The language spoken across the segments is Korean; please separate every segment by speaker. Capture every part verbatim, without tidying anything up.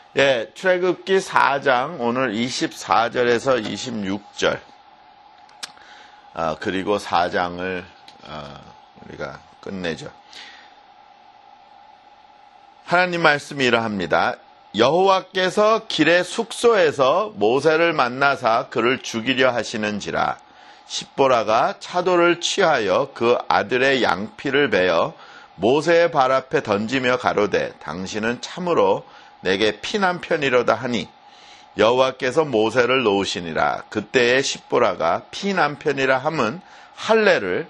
Speaker 1: 예, 출애굽기 사 장 오늘 이십사 절에서 이십육 절 어, 그리고 사 장을 어, 우리가 끝내죠. 하나님 말씀이 이러합니다. 여호와께서 길의 숙소에서 모세를 만나사 그를 죽이려 하시는지라. 십보라가 차도를 취하여 그 아들의 양피를 베어 모세의 발 앞에 던지며 가로되 당신은 참으로 내게 피난 편이로다 하니 여호와께서 모세를 놓으시니라. 그때의 십보라가 피난 편이라 함은 할례를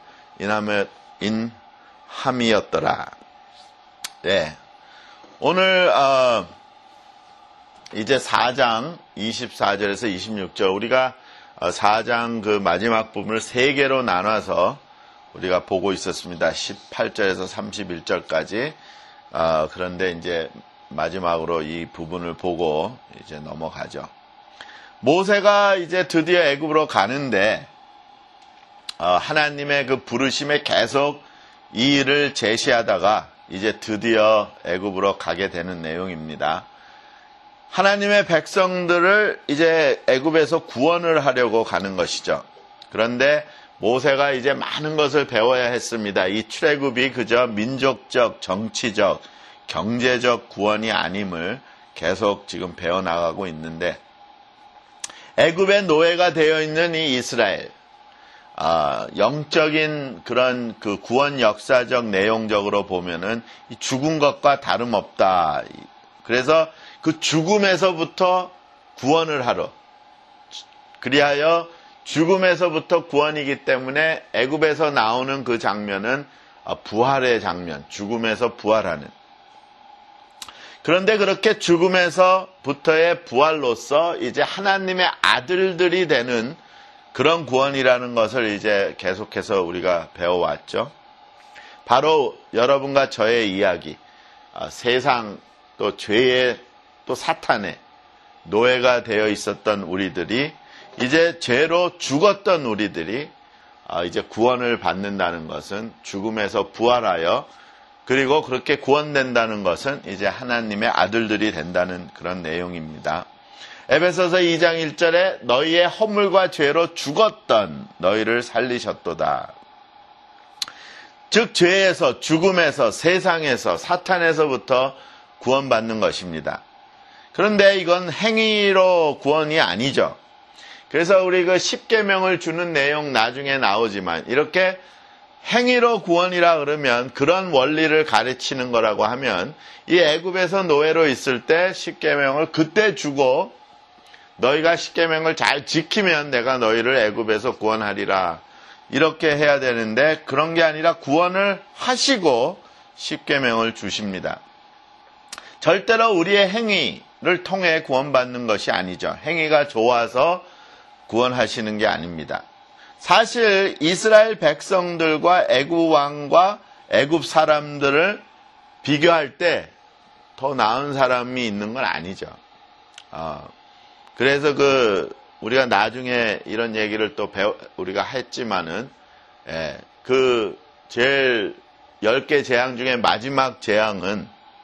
Speaker 1: 인함이었더라. 네. 오늘 어, 이제 사 장 이십사 절에서 이십육 절 우리가 사 장 그 마지막 부분을 세 개로 나눠서 우리가 보고 있었습니다. 십팔 절에서 삼십일 절까지. 어, 그런데 이제 마지막으로 이 부분을 보고 이제 넘어가죠. 모세가 이제 드디어 애굽으로 가는데 어, 하나님의 그 부르심에 계속 이 일을 제시하다가 이제 드디어 애굽으로 가게 되는 내용입니다. 하나님의 백성들을 이제 애굽에서 구원을 하려고 가는 것이죠. 그런데 모세가 이제 많은 것을 배워야 했습니다. 이 출애굽이 그저 민족적, 정치적, 경제적 구원이 아님을 계속 지금 배워나가고 있는데 애굽의 노예가 되어 있는 이 이스라엘, 아, 영적인 그런 그 구원 역사적 내용적으로 보면은 죽은 것과 다름없다. 그래서 그 죽음에서부터 구원을 하러, 그리하여 죽음에서부터 구원이기 때문에 애굽에서 나오는 그 장면은 부활의 장면, 죽음에서 부활하는. 그런데 그렇게 죽음에서부터의 부활로서 이제 하나님의 아들들이 되는 그런 구원이라는 것을 이제 계속해서 우리가 배워왔죠. 바로 여러분과 저의 이야기, 세상 또 죄의 또 사탄의 노예가 되어 있었던 우리들이 이제 죄로 죽었던 우리들이 이제 구원을 받는다는 것은 죽음에서 부활하여 그리고 그렇게 구원된다는 것은 이제 하나님의 아들들이 된다는 그런 내용입니다. 에베소서 이 장 일 절에 너희의 허물과 죄로 죽었던 너희를 살리셨도다. 즉 죄에서, 죽음에서, 세상에서, 사탄에서부터 구원받는 것입니다. 그런데 이건 행위로 구원이 아니죠. 그래서 우리 그 십계명을 주는 내용 나중에 나오지만 이렇게 행위로 구원이라 그러면 그런 원리를 가르치는 거라고 하면 이 애굽에서 노예로 있을 때 십계명을 그때 주고 너희가 십계명을 잘 지키면 내가 너희를 애굽에서 구원하리라 이렇게 해야 되는데 그런 게 아니라 구원을 하시고 십계명을 주십니다. 절대로 우리의 행위를 통해 구원받는 것이 아니죠. 행위가 좋아서 구원하시는 게 아닙니다. 사실 이스라엘 백성들과 애굽 왕과 애굽 사람들을 비교할 때 더 나은 사람이 있는 건 아니죠. 어, 그래서 그 우리가 나중에 이런 얘기를 또 배워, 우리가 했지만은 예, 그 제일 열 개 재앙 중에 마지막 재앙은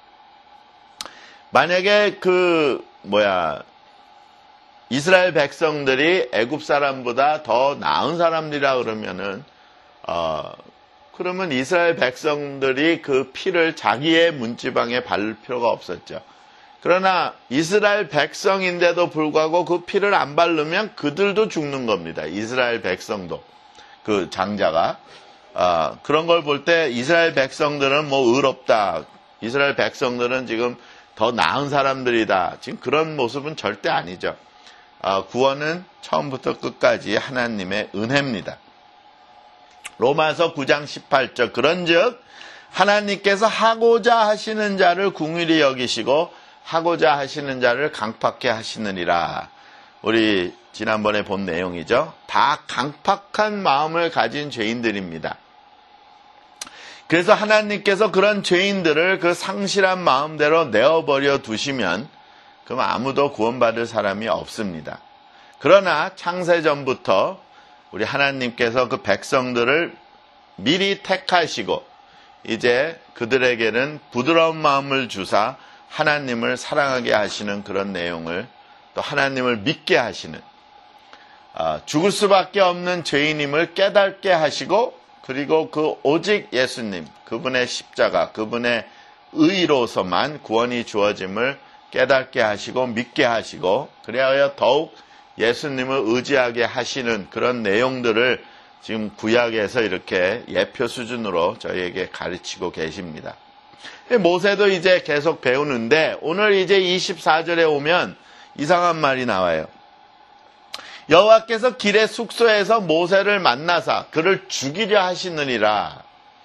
Speaker 1: 만약에 그 뭐야 이스라엘 백성들이 애굽 사람보다 더 나은 사람들이라 그러면은 어 그러면 이스라엘 백성들이 그 피를 자기의 문지방에 바를 필요가 없었죠. 그러나 이스라엘 백성인데도 불구하고 그 피를 안 바르면 그들도 죽는 겁니다. 이스라엘 백성도 그 장자가 어, 그런 걸 볼 때 이스라엘 백성들은 뭐 의롭다. 이스라엘 백성들은 지금 더 나은 사람들이다. 지금 그런 모습은 절대 아니죠. 어, 구원은 처음부터 끝까지 하나님의 은혜입니다. 로마서 구 장 십팔 절 그런즉 하나님께서 하고자 하시는 자를 긍휼히 여기시고 하고자 하시는 자를 강팍해 하시느니라. 우리 지난번에 본 내용이죠. 다 강팍한 마음을 가진 죄인들입니다. 그래서 하나님께서 그런 죄인들을 그 상실한 마음대로 내어버려 두시면 그럼 아무도 구원받을 사람이 없습니다. 그러나 창세전부터 우리 하나님께서 그 백성들을 미리 택하시고 이제 그들에게는 부드러운 마음을 주사 하나님을 사랑하게 하시는 그런 내용을, 또 하나님을 믿게 하시는, 어, 죽을 수밖에 없는 죄인임을 깨닫게 하시고, 그리고 그 오직 예수님, 그분의 십자가, 그분의 의로서만 구원이 주어짐을 깨닫게 하시고 믿게 하시고, 그래야 더욱 예수님을 의지하게 하시는 그런 내용들을 지금 구약에서 이렇게 예표 수준으로 저희에게 가르치고 계십니다. 모세도 이제 계속 배우는데, 오늘 이제 이십사 절에 오면 이상한 말이 나와요. 여호와께서 길의 숙소에서 모세를 만나사 그를 죽이려 하시느니라.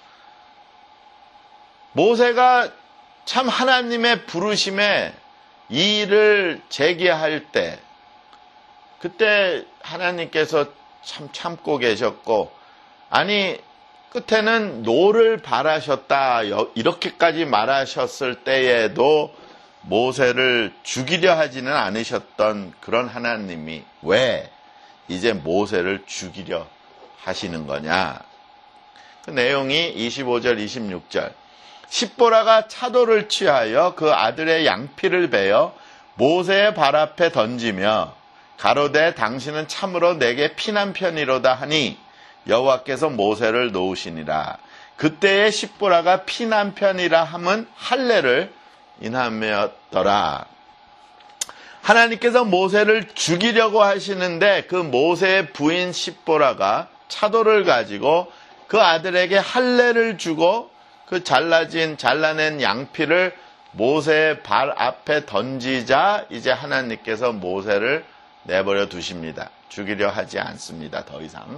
Speaker 1: 모세가 참 하나님의 부르심에 이 일을 제기할 때, 그때 하나님께서 참 참고 계셨고, 아니 끝에는 노를 바라셨다 이렇게까지 말하셨을 때에도 모세를 죽이려 하지는 않으셨던 그런 하나님이 왜 이제 모세를 죽이려 하시는 거냐. 그 내용이 이십오 절 이십육 절. 십보라가 차도를 취하여 그 아들의 양피를 베어 모세의 발 앞에 던지며 가로되 당신은 참으로 내게 피난편이로다 하니 여호와께서 모세를 놓으시니라. 그때의 십보라가 피난편이라 함은 할례를 인하였더라. 하나님께서 모세를 죽이려고 하시는데 그 모세의 부인 십보라가 차도를 가지고 그 아들에게 할례를 주고 그 잘라진 잘라낸 양피를 모세의 발 앞에 던지자 이제 하나님께서 모세를 내버려 두십니다. 죽이려 하지 않습니다. 더 이상.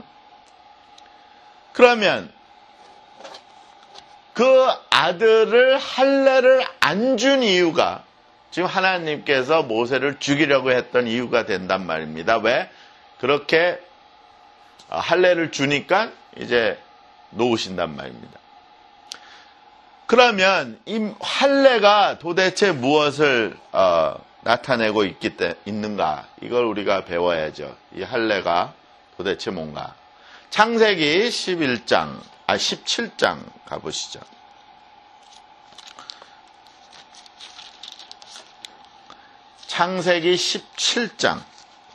Speaker 1: 그러면 그 아들을 할례를 안 준 이유가 지금 하나님께서 모세를 죽이려고 했던 이유가 된단 말입니다. 왜? 그렇게 할례를 주니까 이제 놓으신단 말입니다. 그러면 이 할례가 도대체 무엇을 어, 나타내고 있기 때, 있는가? 이걸 우리가 배워야죠. 이 할례가 도대체 뭔가? 창세기 십일 장, 아 십칠 장 가보시죠. 창세기 십칠 장.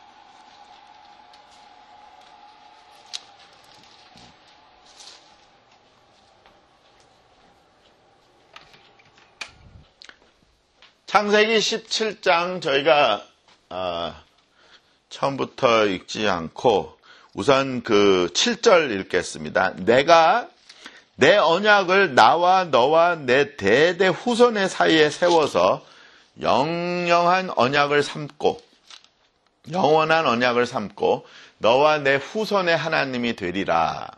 Speaker 1: 창세기 십칠 장 저희가 어, 처음부터 읽지 않고 우선 그 칠 절 읽겠습니다. 내가 내 언약을 나와 너와 내 대대 후손의 사이에 세워서 영영한 언약을 삼고 영원한 언약을 삼고 너와 내 후손의 하나님이 되리라.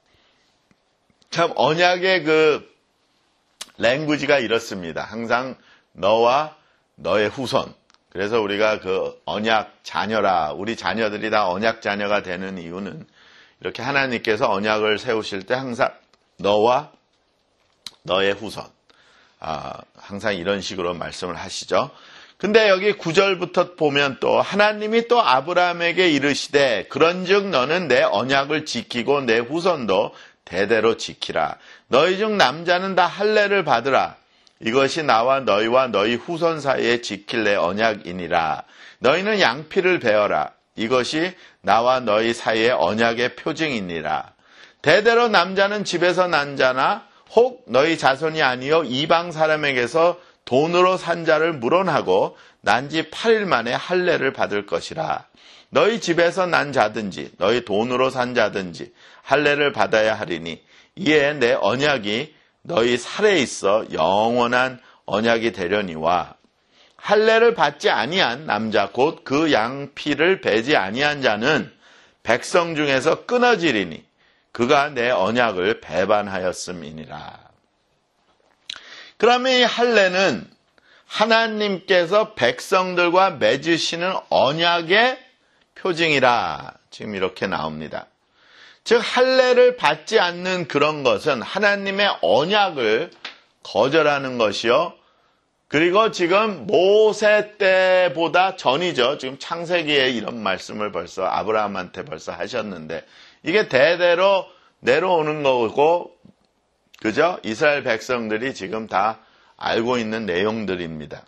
Speaker 1: 참 언약의 그 랭귀지가 이렇습니다. 항상 너와 너의 후손. 그래서 우리가 그 언약 자녀라, 우리 자녀들이 다 언약 자녀가 되는 이유는 이렇게 하나님께서 언약을 세우실 때 항상 너와 너의 후손, 아, 항상 이런 식으로 말씀을 하시죠. 근데 여기 구 절부터 보면 또 하나님이 또 아브라함에게 이르시되 그런즉 너는 내 언약을 지키고 내 후손도 대대로 지키라. 너희 중 남자는 다 할례를 받으라. 이것이 나와 너희와 너희 후손 사이에 지킬 내 언약이니라. 너희는 양피를 베어라. 이것이 나와 너희 사이의 언약의 표징이니라. 대대로 남자는 집에서 난 자나 혹 너희 자손이 아니요 이방 사람에게서 돈으로 산 자를 물어나고 난 지 팔 일 만에 할례를 받을 것이라. 너희 집에서 난 자든지 너희 돈으로 산 자든지 할례를 받아야 하리니 이에 내 언약이 너희 살에 있어 영원한 언약이 되려니와 할례를 받지 아니한 남자 곧 그 양피를 베지 아니한 자는 백성 중에서 끊어지리니 그가 내 언약을 배반하였음이니라. 그러면 이 할례는 하나님께서 백성들과 맺으시는 언약의 표징이라 지금 이렇게 나옵니다. 즉 할례를 받지 않는 그런 것은 하나님의 언약을 거절하는 것이요. 그리고 지금 모세 때보다 전이죠. 지금 창세기에 이런 말씀을 벌써 아브라함한테 벌써 하셨는데 이게 대대로 내려오는 거고, 그죠? 이스라엘 백성들이 지금 다 알고 있는 내용들입니다.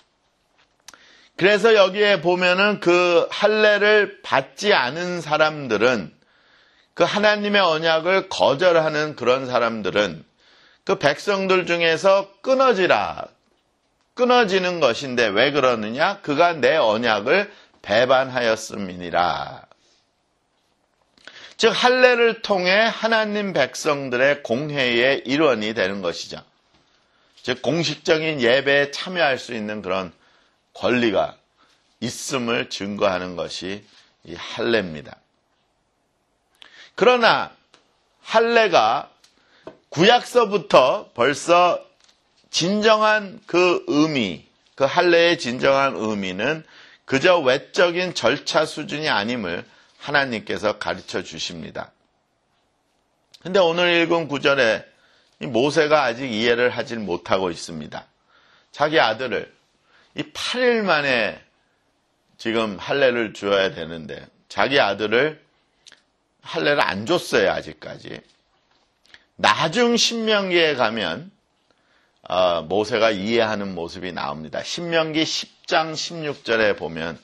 Speaker 1: 그래서 여기에 보면은 그 할례를 받지 않은 사람들은, 그 하나님의 언약을 거절하는 그런 사람들은 그 백성들 중에서 끊어지라, 끊어지는 것인데 왜 그러느냐? 그가 내 언약을 배반하였음이니라. 즉 할례를 통해 하나님 백성들의 공회의 일원이 되는 것이죠. 즉 공식적인 예배에 참여할 수 있는 그런 권리가 있음을 증거하는 것이 이 할례입니다. 그러나 할례가 구약서부터 벌써 진정한 그 의미, 그 할례의 진정한 의미는 그저 외적인 절차 수준이 아님을 하나님께서 가르쳐 주십니다. 근데 오늘 읽은 구절에 모세가 아직 이해를 하질 못하고 있습니다. 자기 아들을 이 팔 일 만에 지금 할례를 주어야 되는데 자기 아들을 할례를 안 줬어요, 아직까지. 나중 신명기에 가면 어, 모세가 이해하는 모습이 나옵니다. 신명기 십 장 십육 절에 보면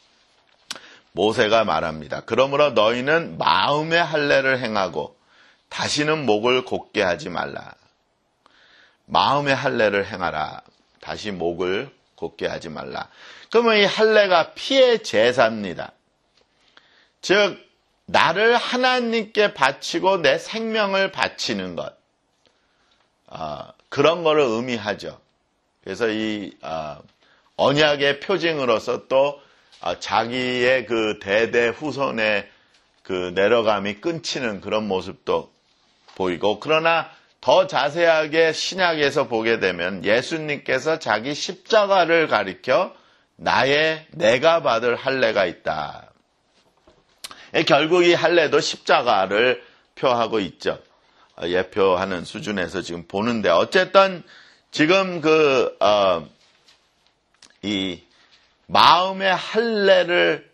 Speaker 1: 모세가 말합니다. 그러므로 너희는 마음의 할례를 행하고 다시는 목을 곧게 하지 말라. 마음의 할례를 행하라. 다시 목을 곧게 하지 말라. 그러면 이 할례가 피의 제사입니다. 즉 나를 하나님께 바치고 내 생명을 바치는 것, 어, 그런 거를 의미하죠. 그래서 이 어, 언약의 표징으로서 또 어, 자기의 그 대대 후손의 그 내려감이 끊치는 그런 모습도 보이고, 그러나 더 자세하게 신약에서 보게 되면 예수님께서 자기 십자가를 가리켜 나의 내가 받을 할례가 있다. 결국 이 할례도 십자가를 표하고 있죠. 예표하는 수준에서 지금 보는데, 어쨌든 지금 그, 어, 이 마음의 할례를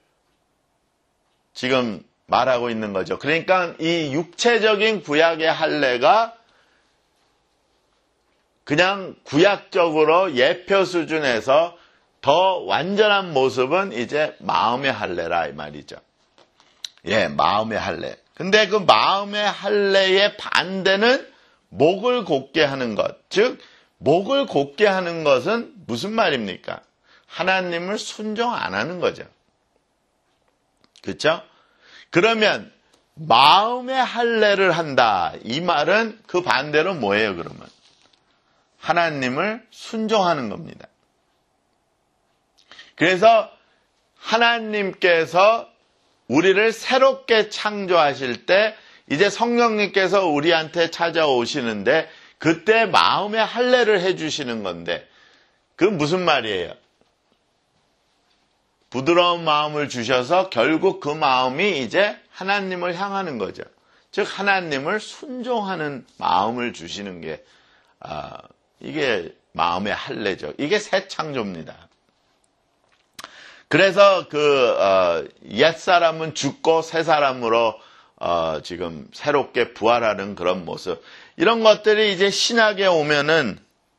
Speaker 1: 지금 말하고 있는 거죠. 그러니까 이 육체적인 구약의 할례가 그냥 구약적으로 예표 수준에서 더 완전한 모습은 이제 마음의 할례라 이 말이죠. 예, 마음의 할례. 근데 그 마음의 할례의 반대는 목을 곧게 하는 것. 즉, 목을 곧게 하는 것은 무슨 말입니까? 하나님을 순종 안 하는 거죠. 그렇죠? 그러면 마음의 할례를 한다. 이 말은 그 반대로 뭐예요, 그러면? 하나님을 순종하는 겁니다. 그래서 하나님께서 우리를 새롭게 창조하실 때 이제 성령님께서 우리한테 찾아오시는데 그때 마음의 할례를 해주시는 건데, 그 무슨 말이에요? 부드러운 마음을 주셔서 결국 그 마음이 이제 하나님을 향하는 거죠. 즉 하나님을 순종하는 마음을 주시는 게 아, 이게 마음의 할례죠. 이게 새 창조입니다. 그래서 그 어, 옛 사람은 죽고 새 사람으로 어, 지금 새롭게 부활하는 그런 모습, 이런 것들이 이제 신약에 오면은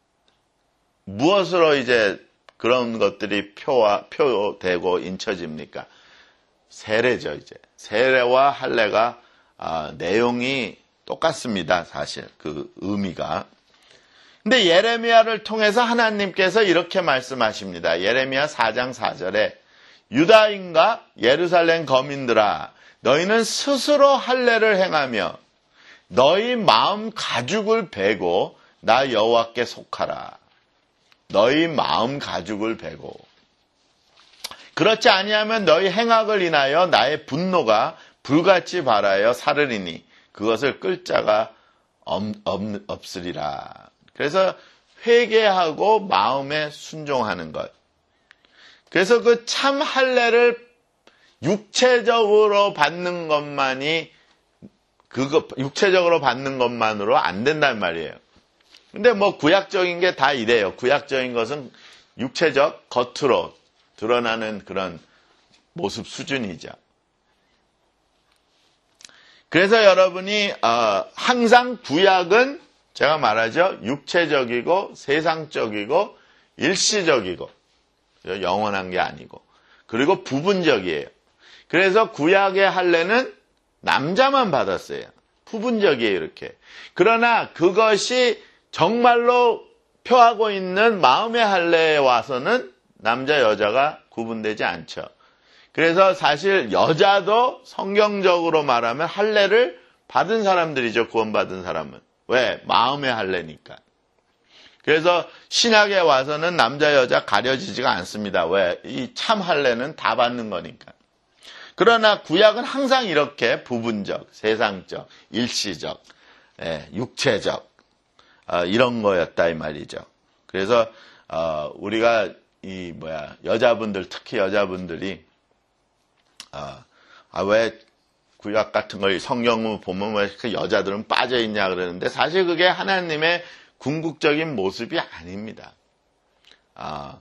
Speaker 1: 무엇으로 이제 그런 것들이 표와 표되고 인쳐집니까? 세례죠. 이제 세례와 할례가 아, 내용이 똑같습니다. 사실 그 의미가. 근데 예레미야를 통해서 하나님께서 이렇게 말씀하십니다. 예레미야 사 장 사 절에 유다인과 예루살렘 거민들아, 너희는 스스로 할례를 행하며 너희 마음 가죽을 베고 나 여호와께 속하라. 너희 마음 가죽을 베고, 그렇지 아니하면 너희 행악을 인하여 나의 분노가 불같이 발하여 사르리니 그것을 끌 자가 없, 없, 없으리라. 그래서 회개하고 마음에 순종하는 것. 그래서 그 참 할례를 육체적으로 받는 것만이, 그거 육체적으로 받는 것만으로 안 된단 말이에요. 근데 뭐 구약적인 게 다 이래요. 구약적인 것은 육체적 겉으로 드러나는 그런 모습 수준이죠. 그래서 여러분이 어, 항상 구약은 제가 말하죠. 육체적이고 세상적이고 일시적이고 영원한 게 아니고 그리고 부분적이에요. 그래서 구약의 할례는 남자만 받았어요. 부분적이에요. 이렇게. 그러나 그것이 정말로 표하고 있는 마음의 할례에 와서는 남자 여자가 구분되지 않죠. 그래서 사실 여자도 성경적으로 말하면 할례를 받은 사람들이죠. 구원받은 사람은. 왜? 마음의 할례니까. 그래서 신약에 와서는 남자 여자 가려지지가 않습니다. 왜? 이 참 할례는 다 받는 거니까. 그러나 구약은 항상 이렇게 부분적, 세상적, 일시적, 예, 육체적 어, 이런 거였다 이 말이죠. 그래서 어, 우리가 이 뭐야 여자분들 특히 여자분들이 어, 아, 왜 구약 같은 걸 성경을 보면 왜 여자들은 빠져 있냐 그러는데 사실 그게 하나님의 궁극적인 모습이 아닙니다. 아,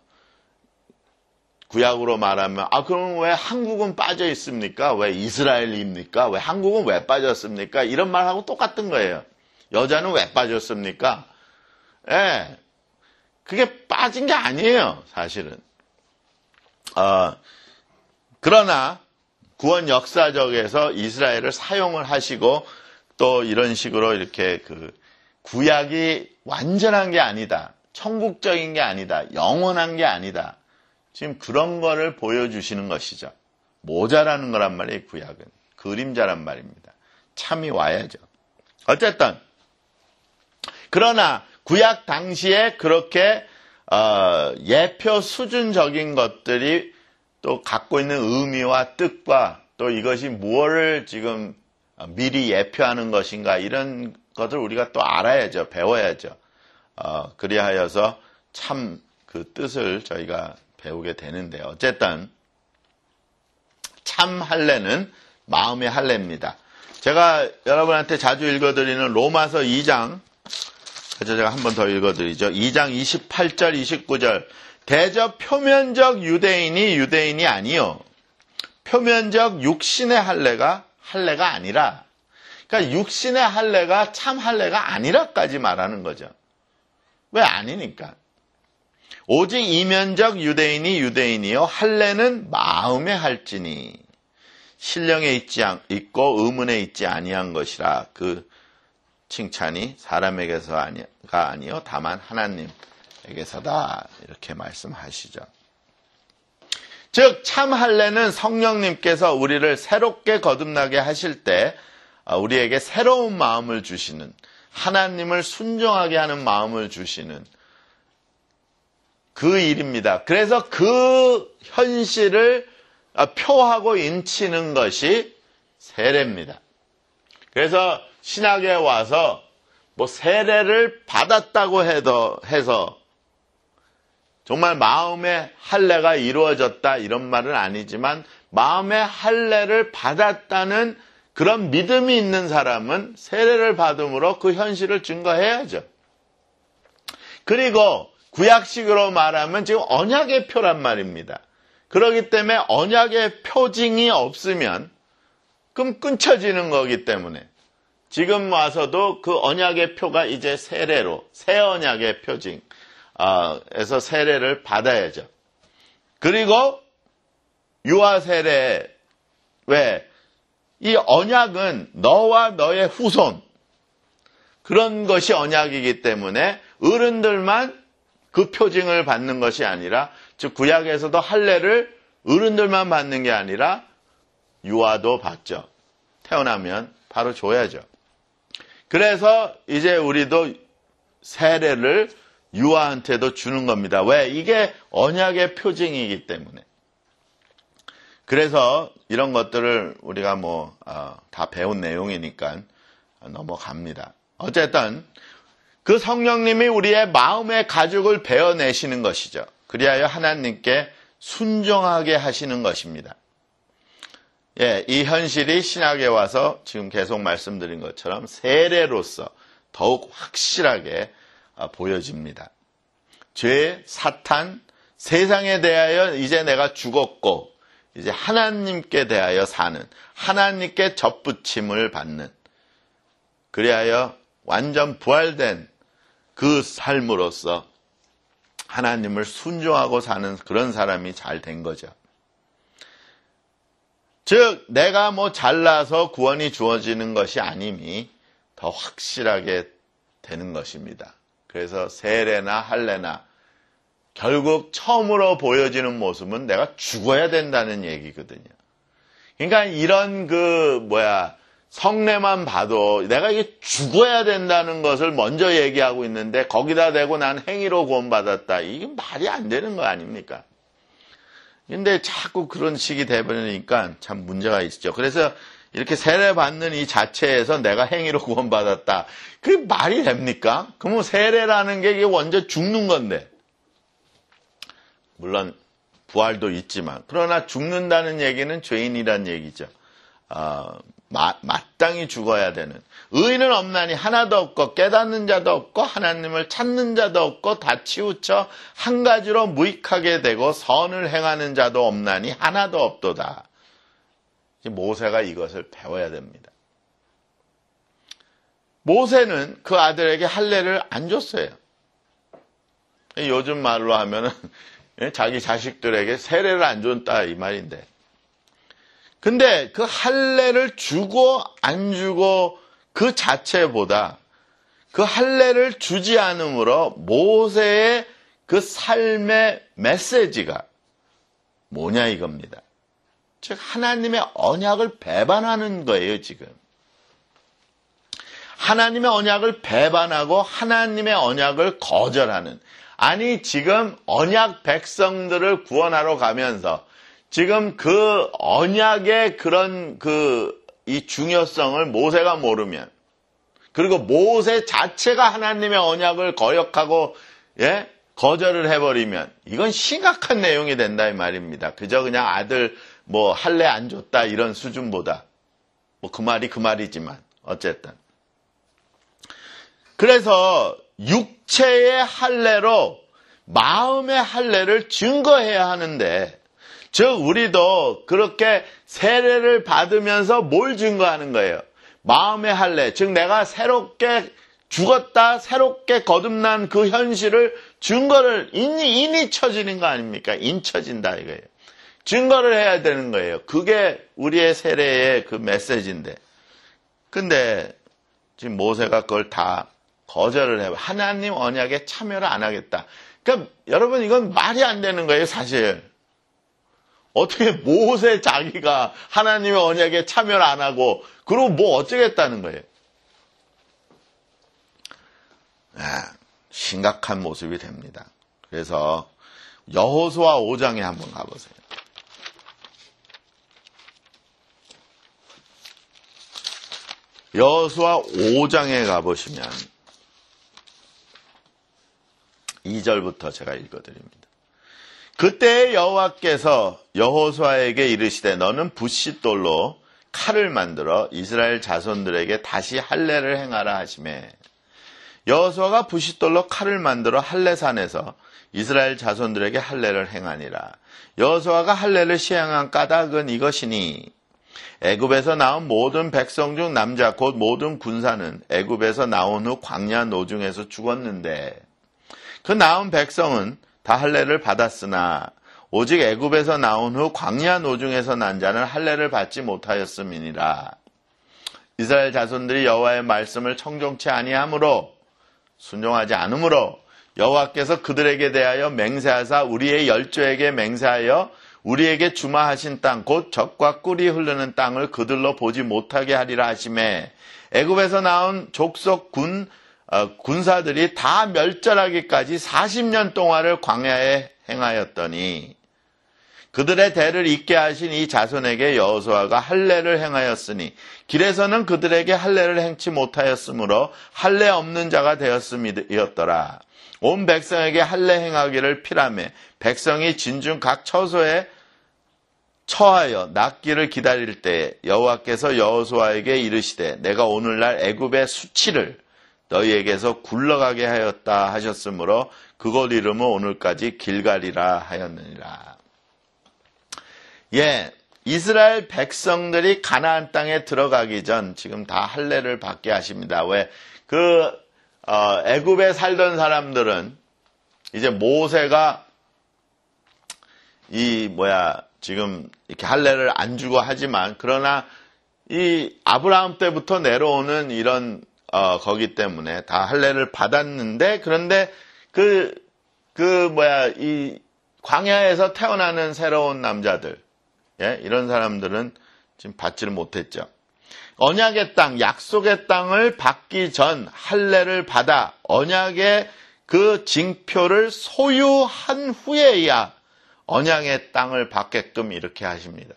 Speaker 1: 구약으로 말하면 아 그럼 왜 한국은 빠져 있습니까? 왜 이스라엘입니까? 왜 한국은 왜 빠졌습니까? 이런 말하고 똑같은 거예요. 여자는 왜 빠졌습니까? 예, 그게 빠진 게 아니에요, 사실은. 어, 그러나 구원 역사적에서 이스라엘을 사용을 하시고 또 이런 식으로 이렇게 그 구약이 완전한 게 아니다. 천국적인 게 아니다. 영원한 게 아니다. 지금 그런 거를 보여주시는 것이죠. 모자라는 거란 말이에요, 구약은. 그림자란 말입니다. 참이 와야죠. 어쨌든 그러나 구약 당시에 그렇게 어, 예표 수준적인 것들이 또 갖고 있는 의미와 뜻과 또 이것이 무엇을 지금 미리 예표하는 것인가 이런 것을 우리가 또 알아야죠. 배워야죠. 어, 그리하여서 참 그 뜻을 저희가 배우게 되는데요. 어쨌든 참 할례는 마음의 할례입니다. 제가 여러분한테 자주 읽어드리는 로마서 이 장 그래서 제가 한 번 더 읽어드리죠. 이 장 이십팔 절 이십구 절 대저 표면적 유대인이 유대인이 아니요 표면적 육신의 할례가 할례가 아니라 그러니까 육신의 할례가 참 할례가 아니라까지 말하는 거죠. 왜 아니니까. 오직 이면적 유대인이 유대인이요 할례는 마음에 할지니 신령에 있지 않, 있고 의문에 있지 아니한 것이라. 그 칭찬이 사람에게서가 아니요 다만 하나님에게서다 이렇게 말씀하시죠. 즉 참 할례는 성령님께서 우리를 새롭게 거듭나게 하실 때 우리에게 새로운 마음을 주시는 하나님을 순종하게 하는 마음을 주시는 그 일입니다. 그래서 그 현실을 표하고 인치는 것이 세례입니다. 그래서 신학에 와서 뭐 세례를 받았다고 해도 해서 정말 마음의 할례가 이루어졌다 이런 말은 아니지만 마음의 할례를 받았다는 그런 믿음이 있는 사람은 세례를 받음으로 그 현실을 증거해야죠. 그리고 구약식으로 말하면 지금 언약의 표란 말입니다. 그렇기 때문에 언약의 표징이 없으면 그럼 끊쳐지는 거기 때문에 지금 와서도 그 언약의 표가 이제 세례로 새 언약의 표징에서 세례를 받아야죠. 그리고 유아 세례 왜? 이 언약은 너와 너의 후손 그런 것이 언약이기 때문에 어른들만 그 표징을 받는 것이 아니라 즉 구약에서도 할례를 어른들만 받는 게 아니라 유아도 받죠. 태어나면 바로 줘야죠. 그래서 이제 우리도 세례를 유아한테도 주는 겁니다. 왜? 이게 언약의 표징이기 때문에. 그래서 이런 것들을 우리가 뭐 다 배운 내용이니까 넘어갑니다. 어쨌든 그 성령님이 우리의 마음의 가죽을 베어내시는 것이죠. 그리하여 하나님께 순종하게 하시는 것입니다. 예, 이 현실이 신약에 와서 지금 계속 말씀드린 것처럼 세례로서 더욱 확실하게 보여집니다. 죄, 사탄, 세상에 대하여 이제 내가 죽었고 이제 하나님께 대하여 사는 하나님께 접붙임을 받는 그리하여 완전 부활된 그 삶으로서 하나님을 순종하고 사는 그런 사람이 잘 된 거죠. 즉 내가 뭐 잘나서 구원이 주어지는 것이 아님이 더 확실하게 되는 것입니다. 그래서 세례나 할례나 결국 처음으로 보여지는 모습은 내가 죽어야 된다는 얘기거든요. 그러니까 이런 그 뭐야 성례만 봐도 내가 이게 죽어야 된다는 것을 먼저 얘기하고 있는데 거기다 대고 난 행위로 구원받았다. 이게 말이 안 되는 거 아닙니까? 근데 자꾸 그런 식이 돼버리니까 참 문제가 있죠. 그래서 이렇게 세례 받는 이 자체에서 내가 행위로 구원받았다. 그게 말이 됩니까? 그러면 세례라는 게 이게 완전 죽는 건데. 물론 부활도 있지만 그러나 죽는다는 얘기는 죄인이란 얘기죠. 어, 마, 마땅히 죽어야 되는. 의인은 없나니 하나도 없고 깨닫는 자도 없고 하나님을 찾는 자도 없고 다 치우쳐 한 가지로 무익하게 되고 선을 행하는 자도 없나니 하나도 없도다. 모세가 이것을 배워야 됩니다. 모세는 그 아들에게 할례를 안 줬어요. 요즘 말로 하면은 자기 자식들에게 세례를 안 줬다 이 말인데. 근데 그 할례를 주고 안 주고 그 자체보다 그 할례를 주지 않음으로 모세의 그 삶의 메시지가 뭐냐 이겁니다. 즉 하나님의 언약을 배반하는 거예요 지금. 하나님의 언약을 배반하고 하나님의 언약을 거절하는. 아니 지금 언약 백성들을 구원하러 가면서 지금 그 언약의 그런 그 이 중요성을 모세가 모르면 그리고 모세 자체가 하나님의 언약을 거역하고 예? 거절을 해버리면 이건 심각한 내용이 된다 이 말입니다. 그저 그냥 아들 뭐 할례 안 줬다 이런 수준보다 뭐 그 말이 그 말이지만 어쨌든 그래서 육체의 할례로 마음의 할례를 증거해야 하는데 즉 우리도 그렇게 세례를 받으면서 뭘 증거하는 거예요? 마음의 할례, 즉 내가 새롭게 죽었다, 새롭게 거듭난 그 현실을 증거를 인이, 인이 쳐지는 거 아닙니까? 인쳐진다 이거예요. 증거를 해야 되는 거예요. 그게 우리의 세례의 그 메시지인데. 근데 지금 모세가 그걸 다 거절을 해요. 하나님 언약에 참여를 안 하겠다. 그러니까 여러분 이건 말이 안 되는 거예요 사실. 어떻게 모세 자기가 하나님의 언약에 참여를 안 하고 그리고 뭐 어쩌겠다는 거예요. 아, 심각한 모습이 됩니다. 그래서 여호수아 오 장에 한번 가보세요. 여호수아 오 장에 가보시면 이 절부터 제가 읽어드립니다. 그때 여호와께서 여호수아에게 이르시되 너는 붓싯돌로 칼을 만들어 이스라엘 자손들에게 다시 할례를 행하라 하시매 여호수아가 붓싯돌로 칼을 만들어 할례산에서 이스라엘 자손들에게 할례를 행하니라. 여호수아가 할례를 시행한 까닭은 이것이니 애굽에서 나온 모든 백성 중 남자 곧 모든 군사는 애굽에서 나온 후 광야 노중에서 죽었는데 그 나온 백성은 다 할례를 받았으나 오직 애굽에서 나온 후 광야 노중에서 난 자는 할례를 받지 못하였음이니라. 이스라엘 자손들이 여호와의 말씀을 청종치 아니하므로 순종하지 않으므로 여호와께서 그들에게 대하여 맹세하사 우리의 열조에게 맹세하여 우리에게 주마하신 땅 곧 젖과 꿀이 흐르는 땅을 그들로 보지 못하게 하리라 하시매 애굽에서 나온 족속 군 어, 군사들이 다 멸절하기까지 사십 년 동안을 광야에 행하였더니 그들의 대를 잇게 하신 이 자손에게 여호수아가 할례를 행하였으니 길에서는 그들에게 할례를 행치 못하였으므로 할례 없는 자가 되었음이었더라. 온 백성에게 할례 행하기를 피라매 백성이 진중 각 처소에 처하여 낫기를 기다릴 때 여호와께서 여호수아에게 이르시되 내가 오늘날 애굽의 수치를 너희에게서 굴러가게 하였다 하셨으므로 그곳 이름은 오늘까지 길갈이라 하였느니라. 예, 이스라엘 백성들이 가나안 땅에 들어가기 전 지금 다 할례를 받게 하십니다. 왜? 그 어, 애굽에 살던 사람들은 이제 모세가 이 뭐야 지금 이렇게 할례를 안 주고 하지만 그러나 이 아브라함 때부터 내려오는 이런 어, 거기 때문에 다 할례를 받았는데 그런데 그 그 뭐야 이 광야에서 태어나는 새로운 남자들 예? 이런 사람들은 지금 받지를 못했죠. 언약의 땅, 약속의 땅을 받기 전 할례를 받아 언약의 그 징표를 소유한 후에야 언약의 땅을 받게끔 이렇게 하십니다.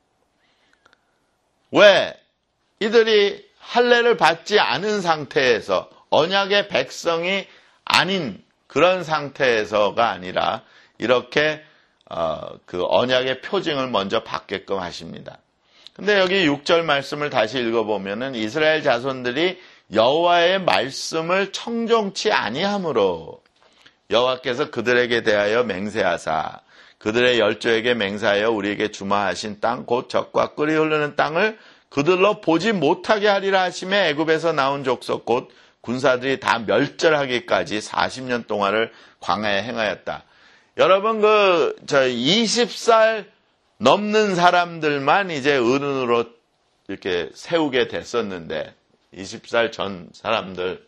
Speaker 1: 왜? 이들이 할례를 받지 않은 상태에서 언약의 백성이 아닌 그런 상태에서가 아니라 이렇게 어, 그 언약의 표징을 먼저 받게끔 하십니다. 근데 여기 육 절 말씀을 다시 읽어보면은 이스라엘 자손들이 여호와의 말씀을 청종치 아니하므로 여호와께서 그들에게 대하여 맹세하사 그들의 열조에게 맹세하여 우리에게 주마하신 땅 곧 젖과 꿀이 흐르는 땅을 그들로 보지 못하게 하리라 하시매 애굽에서 나온 족속 곧 군사들이 다 멸절하기까지 사십 년 동안을 광야에 행하였다. 여러분 그 저 이십 살 넘는 사람들만 이제 어른으로 이렇게 세우게 됐었는데 이십 살 전 사람들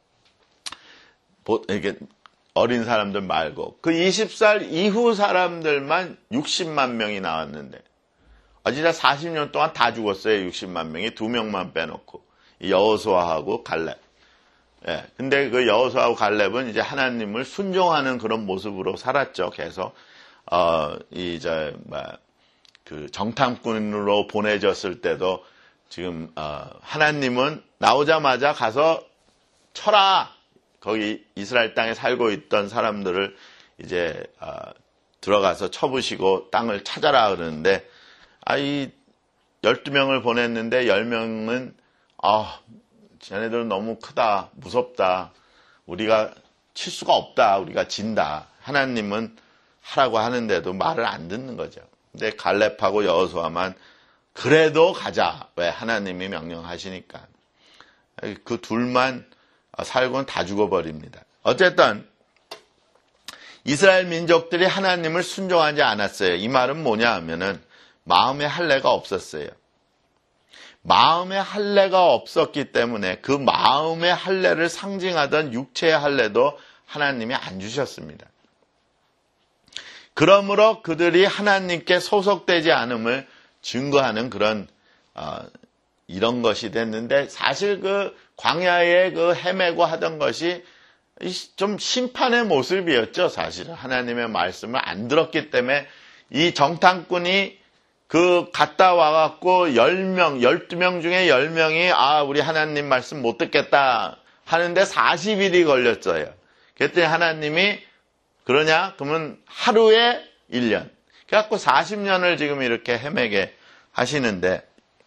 Speaker 1: 이렇게 어린 사람들 말고 그 이십 살 이후 사람들만 육십만 명이 나왔는데 아 진짜 사십 년 동안 다 죽었어요. 육십만 명이 두 명만 빼놓고 여호수아하고 갈렙. 예. 근데 그 여호수아하고 갈렙은 이제 하나님을 순종하는 그런 모습으로 살았죠. 계속 어 이제 뭐 그 정탐꾼으로 보내졌을 때도 지금 어 하나님은 나오자마자 가서 쳐라. 거기 이스라엘 땅에 살고 있던 사람들을 이제 어 들어가서 쳐부시고 땅을 찾아라 그러는데 아, 이 열두 명을 보냈는데 열 명은 아, 쟤네들은 너무 크다, 무섭다, 우리가 칠 수가 없다, 우리가 진다. 하나님은 하라고 하는데도 말을 안 듣는 거죠. 근데 갈렙하고 여호수아만 그래도 가자. 왜? 하나님이 명령하시니까. 그 둘만 살고는 다 죽어버립니다. 어쨌든 이스라엘 민족들이 하나님을 순종하지 않았어요. 이 말은 뭐냐 하면은 마음의 할례가 없었어요. 마음의 할례가 없었기 때문에 그 마음의 할례를 상징하던 육체의 할례도 하나님이 안 주셨습니다. 그러므로 그들이 하나님께 소속되지 않음을 증거하는 그런 어, 이런 것이 됐는데 사실 그 광야에 그 헤매고 하던 것이 좀 심판의 모습이었죠. 사실은 하나님의 말씀을 안 들었기 때문에 이 정탐꾼이 그 갔다 와갖고 열 명, 열두 명 중에 열 명이 아 우리 하나님 말씀 못 듣겠다 하는데 사십 일이 걸렸어요. 그랬더니 하나님이 그러냐? 그러면 하루에 일 년. 그래갖고 사십 년을 지금 이렇게 헤매게 하시는데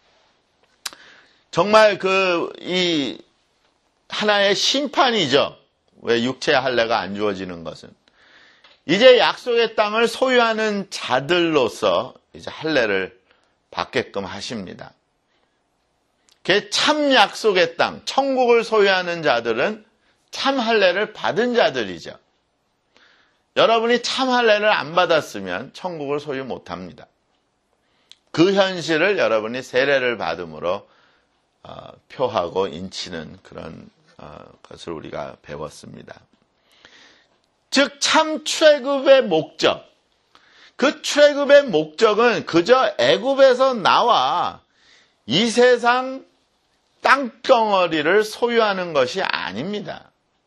Speaker 1: 정말 그 이 하나의 심판이죠. 왜 육체의 할례가 안 주어지는 것은. 이제 약속의 땅을 소유하는 자들로서 이제 할례를 받게끔 하십니다. 그 참 약속의 땅, 천국을 소유하는 자들은 참 할례를 받은 자들이죠. 여러분이 참 할례를 안 받았으면 천국을 소유 못합니다. 그 현실을 여러분이 세례를 받음으로 어, 표하고 인치는 그런 어, 것을 우리가 배웠습니다. 즉 참 출애굽의 목적, 그 출애굽의 목적은 그저 애굽에서 나와 이 세상 땅덩어리를 소유하는 것이 아닙니다.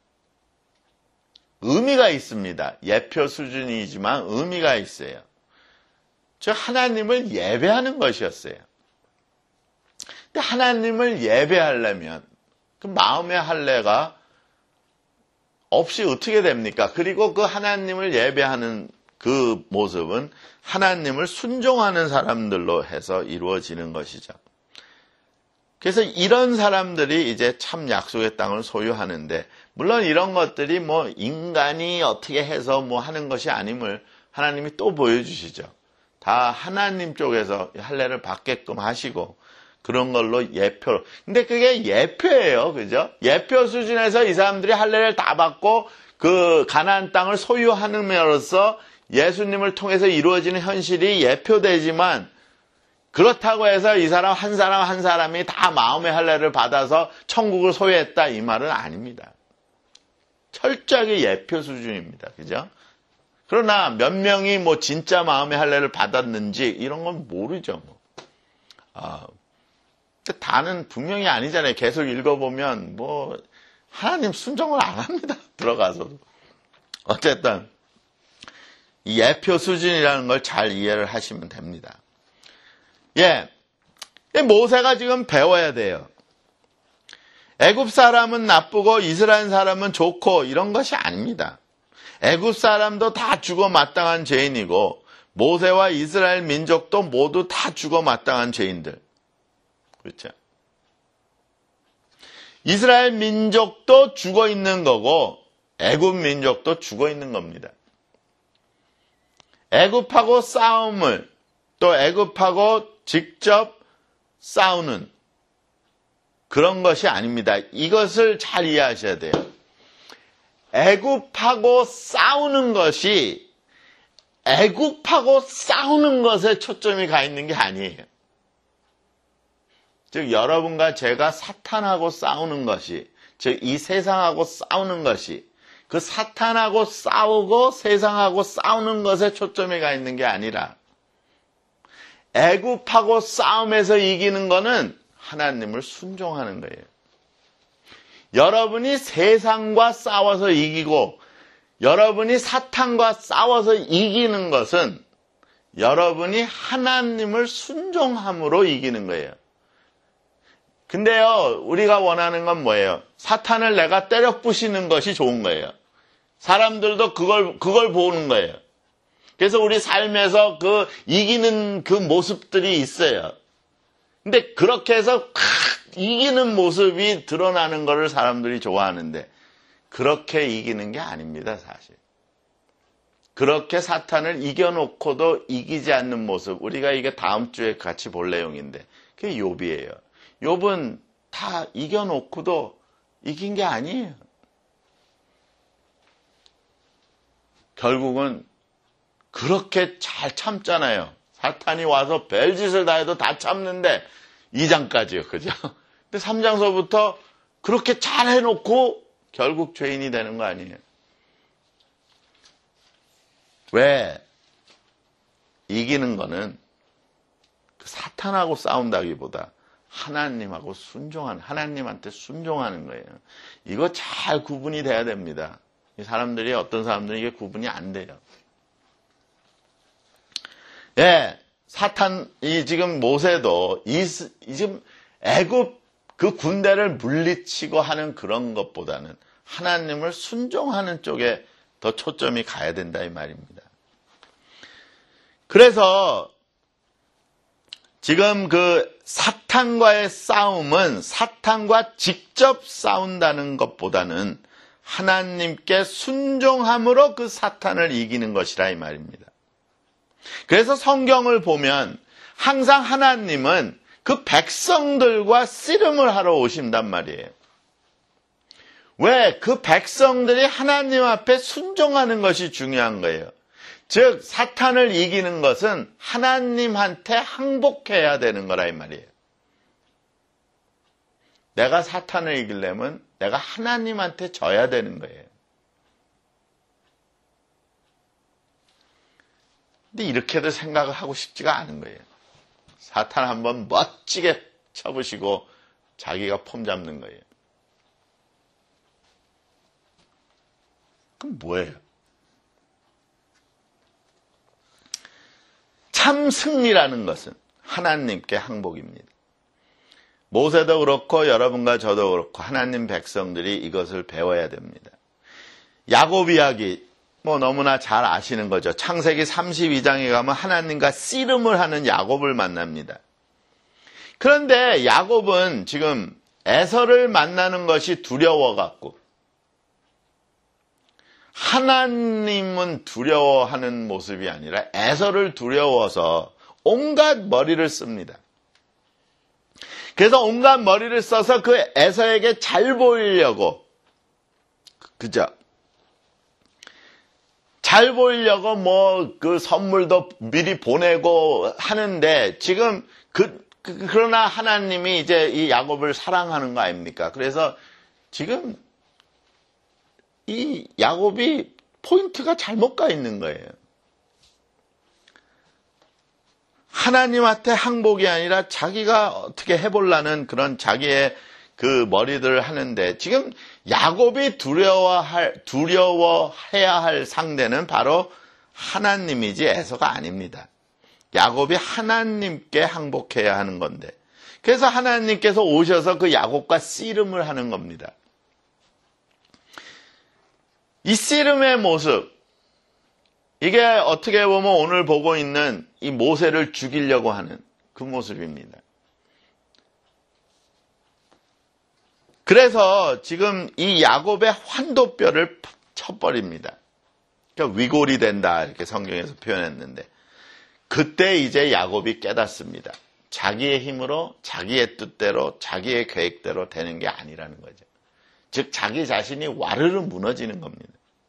Speaker 1: 의미가 있습니다. 예표 수준이지만 의미가 있어요. 즉 하나님을 예배하는 것이었어요. 근데 하나님을 예배하려면 그 마음의 할례가 없이 어떻게 됩니까? 그리고 그 하나님을 예배하는 그 모습은 하나님을 순종하는 사람들로 해서 이루어지는 것이죠. 그래서 이런 사람들이 이제 참 약속의 땅을 소유하는데, 물론 이런 것들이 뭐 인간이 어떻게 해서 뭐 하는 것이 아님을 하나님이 또 보여주시죠. 다 하나님 쪽에서 할례를 받게끔 하시고, 그런 걸로 예표. 근데 그게 예표예요. 그죠? 예표 수준에서 이 사람들이 할례를 다 받고 그 가나안 땅을 소유하는으로써 예수님을 통해서 이루어지는 현실이 예표되지만, 그렇다고 해서 이 사람 한 사람 한 사람이 다 마음의 할례를 받아서 천국을 소유했다 이 말은 아닙니다. 철저하게 예표 수준입니다. 그죠? 그러나 몇 명이 뭐 진짜 마음의 할례를 받았는지 이런 건 모르죠. 뭐. 아, 다는 분명히 아니잖아요. 계속 읽어보면 뭐 하나님 순종을 안 합니다. 들어가서도. 어쨌든 이 예표 수준이라는 걸 잘 이해를 하시면 됩니다. 예, 모세가 지금 배워야 돼요. 애굽 사람은 나쁘고 이스라엘 사람은 좋고 이런 것이 아닙니다. 애굽 사람도 다 죽어 마땅한 죄인이고 모세와 이스라엘 민족도 모두 다 죽어 마땅한 죄인들. 그렇죠? 이스라엘 민족도 죽어 있는 거고 애굽 민족도 죽어 있는 겁니다. 애굽하고 싸움을, 또 애굽하고 직접 싸우는 그런 것이 아닙니다. 이것을 잘 이해하셔야 돼요. 애굽하고 싸우는 것이 애굽하고 싸우는 것에 초점이 가 있는 게 아니에요. 즉 여러분과 제가 사탄하고 싸우는 것이, 즉 이 세상하고 싸우는 것이 그 사탄하고 싸우고 세상하고 싸우는 것에 초점이 가 있는 게 아니라 애굽하고 싸움에서 이기는 거는 하나님을 순종하는 거예요. 여러분이 세상과 싸워서 이기고 여러분이 사탄과 싸워서 이기는 것은 여러분이 하나님을 순종함으로 이기는 거예요. 근데요, 우리가 원하는 건 뭐예요? 사탄을 내가 때려 부시는 것이 좋은 거예요. 사람들도 그걸, 그걸 보는 거예요. 그래서 우리 삶에서 그 이기는 그 모습들이 있어요. 근데 그렇게 해서 이기는 모습이 드러나는 것을 사람들이 좋아하는데 그렇게 이기는 게 아닙니다, 사실. 그렇게 사탄을 이겨놓고도 이기지 않는 모습, 우리가 이게 다음 주에 같이 볼 내용인데 그게 욥이에요. 욥은 다 이겨놓고도 이긴 게 아니에요. 결국은 그렇게 잘 참잖아요. 사탄이 와서 별짓을 다 해도 다 참는데 이 장까지요. 그죠? 근데 삼 장서부터 그렇게 잘 해놓고 결국 죄인이 되는 거 아니에요. 왜? 이기는 거는 사탄하고 싸운다기보다 하나님하고 순종하는, 하나님한테 순종하는 거예요. 이거 잘 구분이 돼야 됩니다. 이 사람들이, 어떤 사람들은 이게 구분이 안 돼요. 예, 사탄이 지금 모세도 이, 지금 애굽 그 군대를 물리치고 하는 그런 것보다는 하나님을 순종하는 쪽에 더 초점이 가야 된다 이 말입니다. 그래서 지금 그 사탄과의 싸움은 사탄과 직접 싸운다는 것보다는 하나님께 순종함으로 그 사탄을 이기는 것이라 이 말입니다. 그래서 성경을 보면 항상 하나님은 그 백성들과 씨름을 하러 오신단 말이에요. 왜? 그 백성들이 하나님 앞에 순종하는 것이 중요한 거예요. 즉 사탄을 이기는 것은 하나님한테 항복해야 되는 거라 이 말이에요. 내가 사탄을 이기려면 내가 하나님한테 져야 되는 거예요. 근데 이렇게도 생각을 하고 싶지가 않은 거예요. 사탄 한번 멋지게 쳐부시고 자기가 폼 잡는 거예요. 그럼 뭐예요? 참 승리라는 것은 하나님께 항복입니다. 모세도 그렇고 여러분과 저도 그렇고 하나님 백성들이 이것을 배워야 됩니다. 야곱 이야기 뭐 너무나 잘 아시는 거죠. 창세기 삼십이 장에 가면 하나님과 씨름을 하는 야곱을 만납니다. 그런데 야곱은 지금 에서를 만나는 것이 두려워갖고 하나님은 두려워하는 모습이 아니라 에서를 두려워서 온갖 머리를 씁니다. 그래서 온갖 머리를 써서 그 에서에게 잘 보이려고, 그죠? 잘 보이려고 뭐 그 선물도 미리 보내고 하는데 지금 그, 그 그러나 하나님이 이제 이 야곱을 사랑하는 거 아닙니까? 그래서 지금 이 야곱이 포인트가 잘못 가 있는 거예요. 하나님한테 항복이 아니라 자기가 어떻게 해보려는 그런 자기의 그 머리들을 하는데 지금 야곱이 두려워할, 두려워해야 할 상대는 바로 하나님이지 에서가 아닙니다. 야곱이 하나님께 항복해야 하는 건데 그래서 하나님께서 오셔서 그 야곱과 씨름을 하는 겁니다. 이 씨름의 모습, 이게 어떻게 보면 오늘 보고 있는 이 모세를 죽이려고 하는 그 모습입니다. 그래서 지금 이 야곱의 환도뼈를 쳐버립니다. 그러니까 위골이 된다 이렇게 성경에서 표현했는데 그때 이제 야곱이 깨닫습니다. 자기의 힘으로 자기의 뜻대로 자기의 계획대로 되는 게 아니라는 거죠. 즉 자기 자신이 와르르 무너지는 겁니다.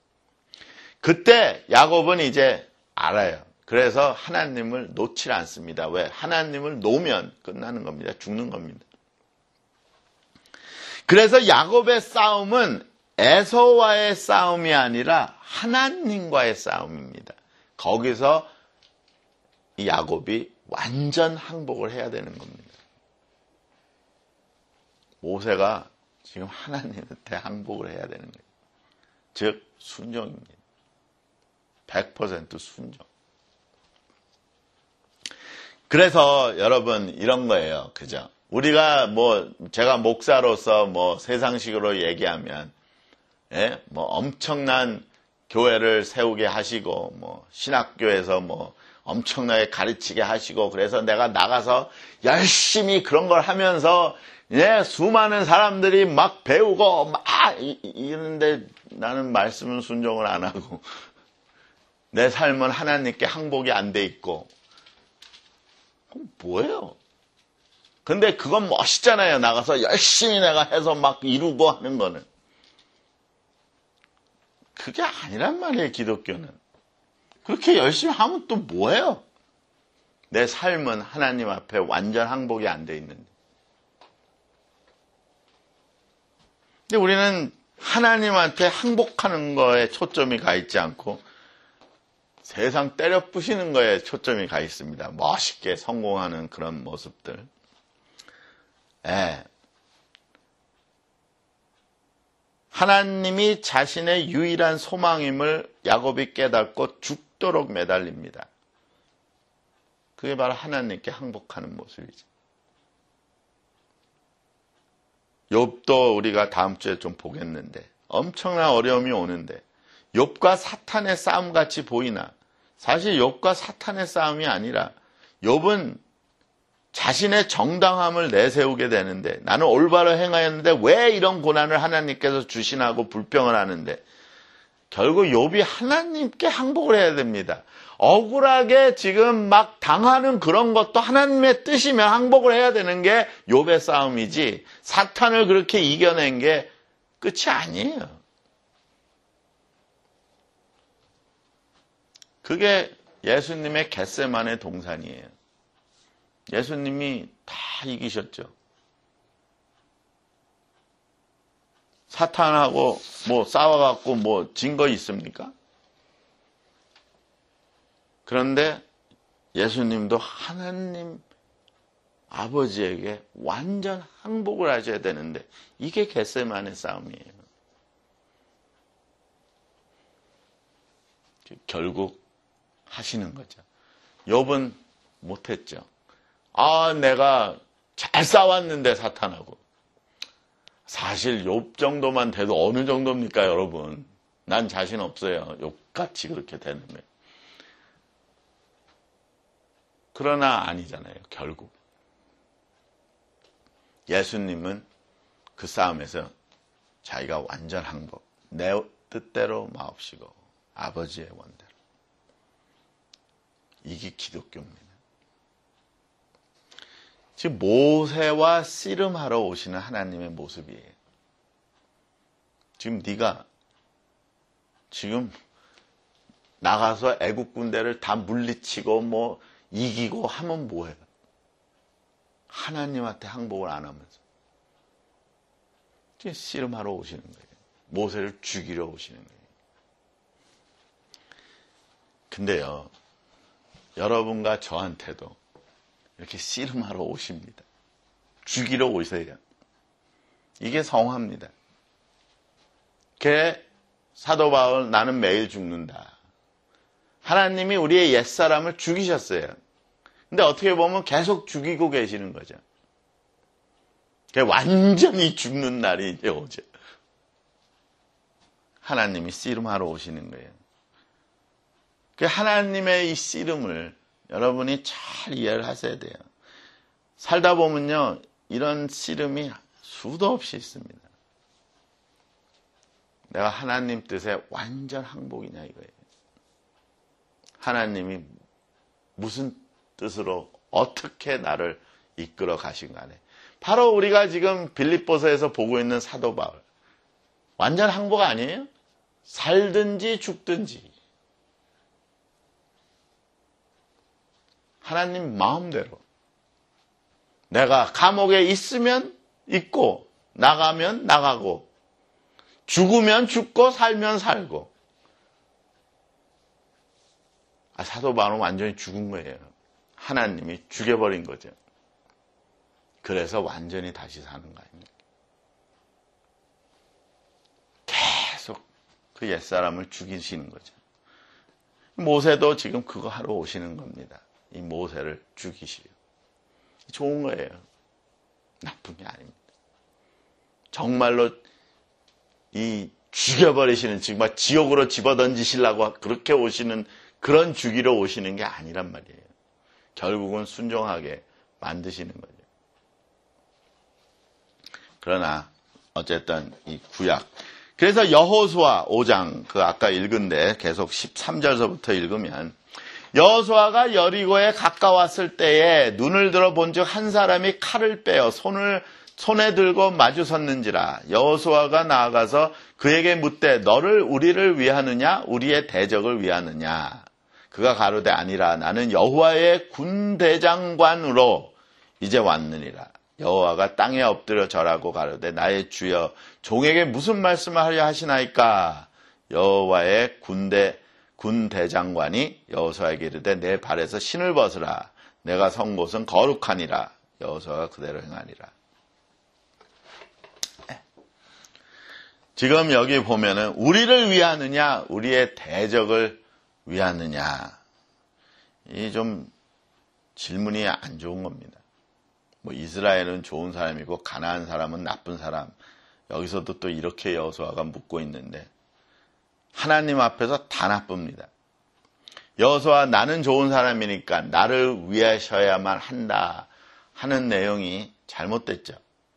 Speaker 1: 그때 야곱은 이제 알아요. 그래서 하나님을 놓지 않습니다. 왜? 하나님을 놓으면 끝나는 겁니다. 죽는 겁니다. 그래서 야곱의 싸움은 에서와의 싸움이 아니라 하나님과의 싸움입니다. 거기서 이 야곱이 완전 항복을 해야 되는 겁니다. 모세가 지금 하나님한테 항복을 해야 되는 거예요. 즉 순종입니다. 백 퍼센트 순종. 그래서 여러분 이런 거예요. 그죠? 우리가 뭐 제가 목사로서 뭐 세상식으로 얘기하면 예? 뭐 엄청난 교회를 세우게 하시고 뭐 신학교에서 뭐 엄청나게 가르치게 하시고 그래서 내가 나가서 열심히 그런 걸 하면서 예, 수많은 사람들이 막 배우고 막 이러는데 나는 말씀은 순종을 안 하고 내 삶은 하나님께 항복이 안 돼 있고 그럼 뭐예요? 근데 그건 멋있잖아요. 나가서 열심히 내가 해서 막 이루고 하는 거는. 그게 아니란 말이에요. 기독교는. 그렇게 열심히 하면 또 뭐예요? 내 삶은 하나님 앞에 완전 항복이 안 돼 있는데. 근데 우리는 하나님한테 항복하는 거에 초점이 가 있지 않고 세상 때려 부시는 거에 초점이 가 있습니다. 멋있게 성공하는 그런 모습들. 예. 하나님이 자신의 유일한 소망임을 야곱이 깨닫고 죽도록 매달립니다. 그게 바로 하나님께 항복하는 모습이죠. 욥도 우리가 다음 주에 좀 보겠는데 엄청난 어려움이 오는데 욥과 사탄의 싸움 같이 보이나 사실 욥과 사탄의 싸움이 아니라 욥은 자신의 정당함을 내세우게 되는데 나는 올바로 행하였는데 왜 이런 고난을 하나님께서 주시나고 불평을 하는데 결국 욥이 하나님께 항복을 해야 됩니다. 억울하게 지금 막 당하는 그런 것도 하나님의 뜻이면 항복을 해야 되는 게 욥의 싸움이지 사탄을 그렇게 이겨낸 게 끝이 아니에요. 그게 예수님의 겟세마네 동산이에요. 예수님이 다 이기셨죠. 사탄하고 뭐 싸워갖고 뭐 진 거 있습니까? 그런데 예수님도 하나님 아버지에게 완전 항복을 하셔야 되는데 이게 겟세마네 싸움이에요. 결국 하시는 거죠. 욥은 못했죠. 아, 내가 잘 싸웠는데 사탄하고. 사실 욥 정도만 돼도 어느 정도입니까, 여러분? 난 자신 없어요. 욥같이 그렇게 되는 거예요. 그러나 아니잖아요, 결국. 예수님은 그 싸움에서 자기가 완전 항복. 내 뜻대로 마옵시고 아버지의 원대로. 이게 기독교입니다. 지금 모세와 씨름하러 오시는 하나님의 모습이에요. 지금 네가 지금 나가서 애국 군대를 다 물리치고 뭐 이기고 하면 뭐해요? 하나님한테 항복을 안 하면서 지금 씨름하러 오시는 거예요. 모세를 죽이러 오시는 거예요. 근데요, 여러분과 저한테도 이렇게 씨름하러 오십니다. 죽이러 오세요. 이게 성화입니다. 그게 사도 바울 나는 매일 죽는다. 하나님이 우리의 옛사람을 죽이셨어요. 근데 어떻게 보면 계속 죽이고 계시는 거죠. 그게 완전히 죽는 날이 이제 오죠. 하나님이 씨름하러 오시는 거예요. 그 하나님의 이 씨름을 여러분이 잘 이해를 하셔야 돼요. 살다 보면요, 이런 씨름이 수도 없이 있습니다. 내가 하나님 뜻에 완전 항복이냐 이거예요. 하나님이 무슨 뜻으로 어떻게 나를 이끌어 가신 간에 바로 우리가 지금 빌립보서에서 보고 있는 사도 바울, 완전 항복 아니에요? 살든지 죽든지 하나님 마음대로, 내가 감옥에 있으면 있고 나가면 나가고 죽으면 죽고 살면 살고. 아, 사도 바울은 완전히 죽은 거예요. 하나님이 죽여버린 거죠. 그래서 완전히 다시 사는 거 아닙니까? 계속 그 옛사람을 죽이시는 거죠. 모세도 지금 그거 하러 오시는 겁니다. 이 모세를 죽이시려. 좋은 거예요. 나쁜 게 아닙니다. 정말로 이 죽여버리시는, 정말 지옥으로 집어던지시려고 그렇게 오시는, 그런 죽이러 오시는 게 아니란 말이에요. 결국은 순종하게 만드시는 거죠. 그러나 어쨌든 이 구약, 그래서 여호수아 오 장, 그 아까 읽은데 계속 십삼 절서부터 읽으면, 여호수아가 여리고에 가까웠을 때에 눈을 들어 본즉 한 사람이 칼을 빼어 손을 손에 들고 마주 섰는지라. 여호수아가 나아가서 그에게 묻되 너를 우리를 위하느냐 우리의 대적을 위하느냐. 그가 가로되 아니라 나는 여호와의 군대장관으로 이제 왔느니라. 여호와가 땅에 엎드려 절하고 가로되 나의 주여 종에게 무슨 말씀을 하려 하시나이까. 여호와의 군대 군대장관이 여호수아에게 이르되 내 발에서 신을 벗으라. 내가 선 곳은 거룩하니라. 여호수아가 그대로 행하니라. 지금 여기 보면은 우리를 위하느냐 우리의 대적을 위하느냐, 이 좀 질문이 안 좋은 겁니다. 뭐 이스라엘은 좋은 사람이고 가나안 사람은 나쁜 사람, 여기서도 또 이렇게 여호수아가 묻고 있는데 하나님 앞에서 다 나쁩니다. 여호수아 나는 좋은 사람이니까 나를 위하셔야만 한다 하는 내용이 잘못됐죠.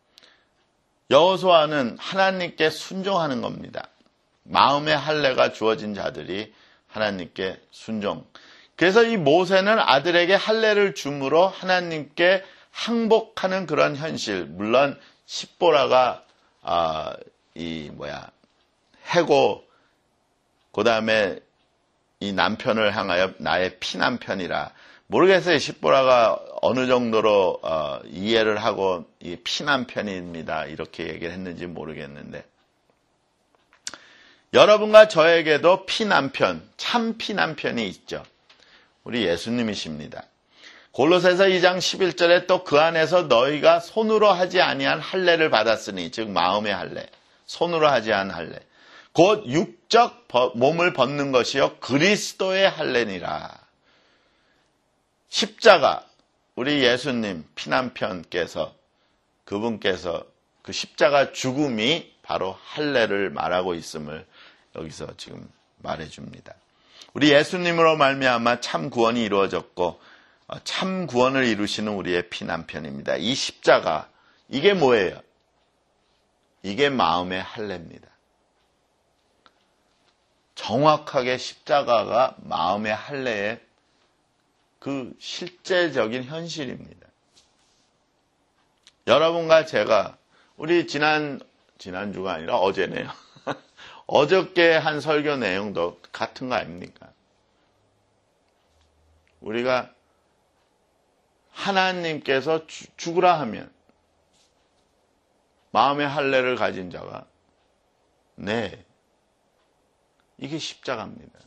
Speaker 1: 여호수아는 하나님께 순종하는 겁니다. 마음의 할례가 주어진 자들이 하나님께 순종. 그래서 이 모세는 아들에게 할례를 줌으로 하나님께 항복하는 그런 현실. 물론 십보라가 아, 이 뭐야 해고, 그 다음에 이 남편을 향하여 나의 피남편이라. 모르겠어요. 십보라가 어느 정도로 어, 이해를 하고 이 피남편입니다 이렇게 얘기를 했는지 모르겠는데, 여러분과 저에게도 피남편, 참 피남편이 있죠. 우리 예수님이십니다. 골로새서 이 장 십일 절에 또 그 안에서 너희가 손으로 하지 아니한 할례를 받았으니, 즉 마음의 할례, 손으로 하지 않은 할례, 곧 육적 몸을 벗는 것이요 그리스도의 할례니라. 십자가, 우리 예수님 피남편께서, 그분께서 그 십자가 죽음이 바로 할례를 말하고 있음을 여기서 지금 말해줍니다. 우리 예수님으로 말미암아 참 구원이 이루어졌고 참 구원을 이루시는 우리의 피남편입니다. 이 십자가, 이게 뭐예요? 이게 마음의 할례입니다. 정확하게 십자가가 마음의 할례의 그 실제적인 현실입니다. 여러분과 제가 우리 지난 지난주가 아니라 어제네요. 어저께 한 설교 내용도 같은 거 아닙니까? 우리가 하나님께서 주, 죽으라 하면 마음의 할례를 가진 자가 네, 이게 십자가입니다.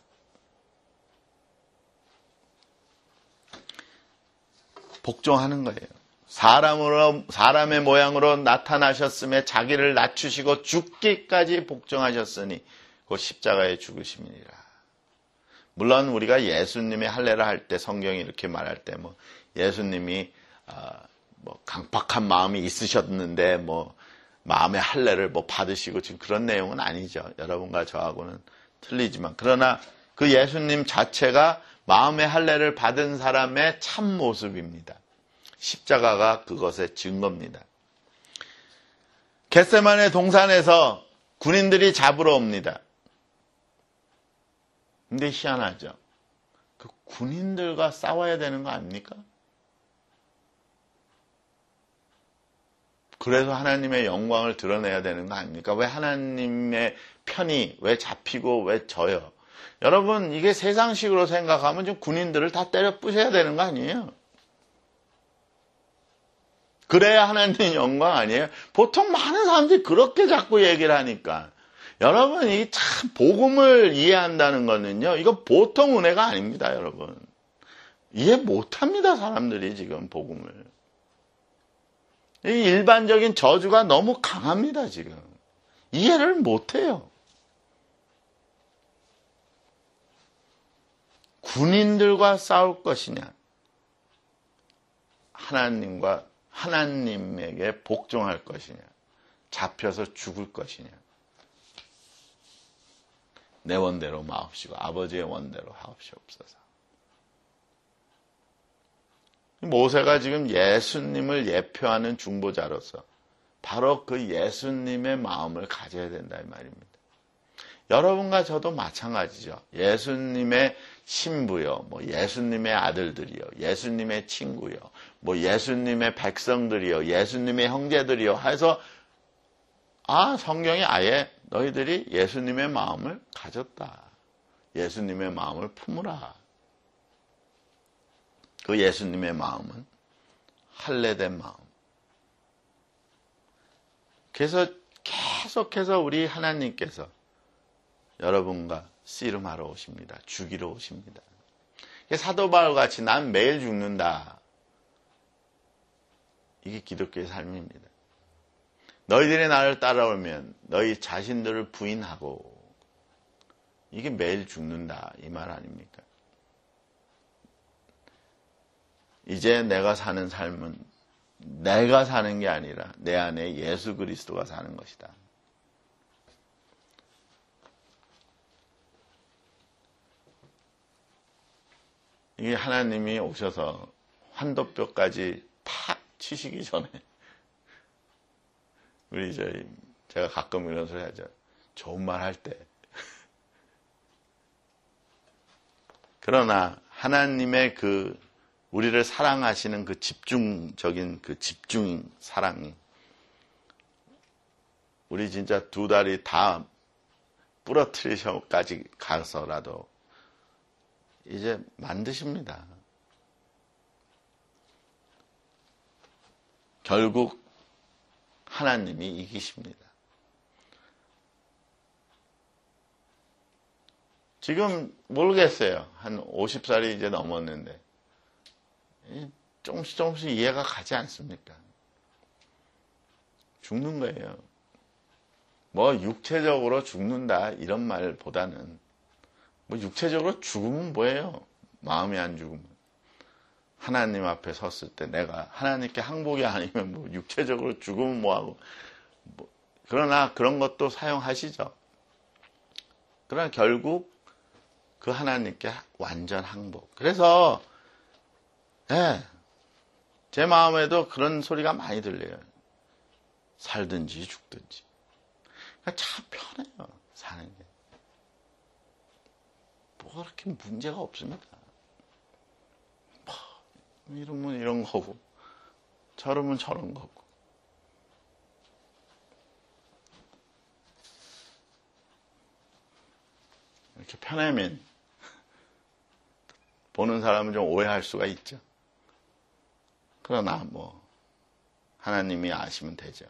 Speaker 1: 복종하는 거예요. 사람으로, 사람의 모양으로 나타나셨음에 자기를 낮추시고 죽기까지 복종하셨으니 그 십자가에 죽으심이니라. 물론 우리가 예수님의 할례를 할 때 성경이 이렇게 말할 때 뭐 예수님이 어, 뭐 강팍한 마음이 있으셨는데 뭐 마음의 할례를 뭐 받으시고 지금 그런 내용은 아니죠. 여러분과 저하고는 틀리지만 그러나 그 예수님 자체가 마음의 할례를 받은 사람의 참 모습입니다. 십자가가 그것의 증거입니다. 겟세마네 동산에서 군인들이 잡으러 옵니다. 근데 희한하죠. 그 군인들과 싸워야 되는 거 아닙니까? 그래서 하나님의 영광을 드러내야 되는 거 아닙니까? 왜 하나님의 편이 왜 잡히고 왜 져요? 여러분, 이게 세상식으로 생각하면 좀 군인들을 다 때려 부셔야 되는 거 아니에요? 그래야 하나님의 영광 아니에요? 보통 많은 사람들이 그렇게 자꾸 얘기를 하니까. 여러분, 이 참 복음을 이해한다는 거는요, 이거 보통 은혜가 아닙니다, 여러분. 이해 못합니다, 사람들이 지금 복음을. 이 일반적인 저주가 너무 강합니다, 지금. 이해를 못해요. 군인들과 싸울 것이냐, 하나님과 하나님에게 복종할 것이냐, 잡혀서 죽을 것이냐. 내 원대로 마옵시고 아버지의 원대로 하옵시옵소서. 모세가 지금 예수님을 예표하는 중보자로서 바로 그 예수님의 마음을 가져야 된다 이 말입니다. 여러분과 저도 마찬가지죠. 예수님의 신부요, 뭐 예수님의 아들들이요, 예수님의 친구요, 뭐 예수님의 백성들이요, 예수님의 형제들이요 해서 아, 성경이 아예 너희들이 예수님의 마음을 가졌다. 예수님의 마음을 품으라. 그 예수님의 마음은 할례된 마음. 그래서 계속해서 우리 하나님께서 여러분과 씨름하러 오십니다. 죽이러 오십니다. 사도 바울같이 난 매일 죽는다. 이게 기독교의 삶입니다. 너희들이 나를 따라오면 너희 자신들을 부인하고 이게 매일 죽는다 이 말 아닙니까? 이제 내가 사는 삶은 내가 사는 게 아니라 내 안에 예수 그리스도가 사는 것이다. 이게 하나님이 오셔서 환도뼈까지 팍 치시기 전에 우리 저희 제가 가끔 이런 소리 하죠. 좋은 말 할 때. 그러나 하나님의 그 우리를 사랑하시는 그 집중적인 그 집중 사랑이 우리 진짜 두 다리 다 부러뜨리셔까지 가서라도 이제 만드십니다. 결국 하나님이 이기십니다. 지금 모르겠어요. 한 오십 살이 이제 넘었는데 조금씩 조금씩 이해가 가지 않습니까? 죽는 거예요. 뭐 육체적으로 죽는다 이런 말보다는 뭐 육체적으로 죽으면 뭐예요? 마음이 안 죽으면. 하나님 앞에 섰을 때 내가 하나님께 항복이 아니면 뭐 육체적으로 죽으면 뭐하고. 뭐 그러나 그런 것도 사용하시죠. 그러나 결국 그 하나님께 완전 항복. 그래서 네, 제 마음에도 그런 소리가 많이 들려요. 살든지 죽든지. 그러니까 참 편해요. 사는 게. 뭐 그렇게 문제가 없습니다. 뭐 이러면 이런 거고 저러면 저런 거고 이렇게 펴내면 보는 사람은 좀 오해할 수가 있죠. 그러나 뭐 하나님이 아시면 되죠.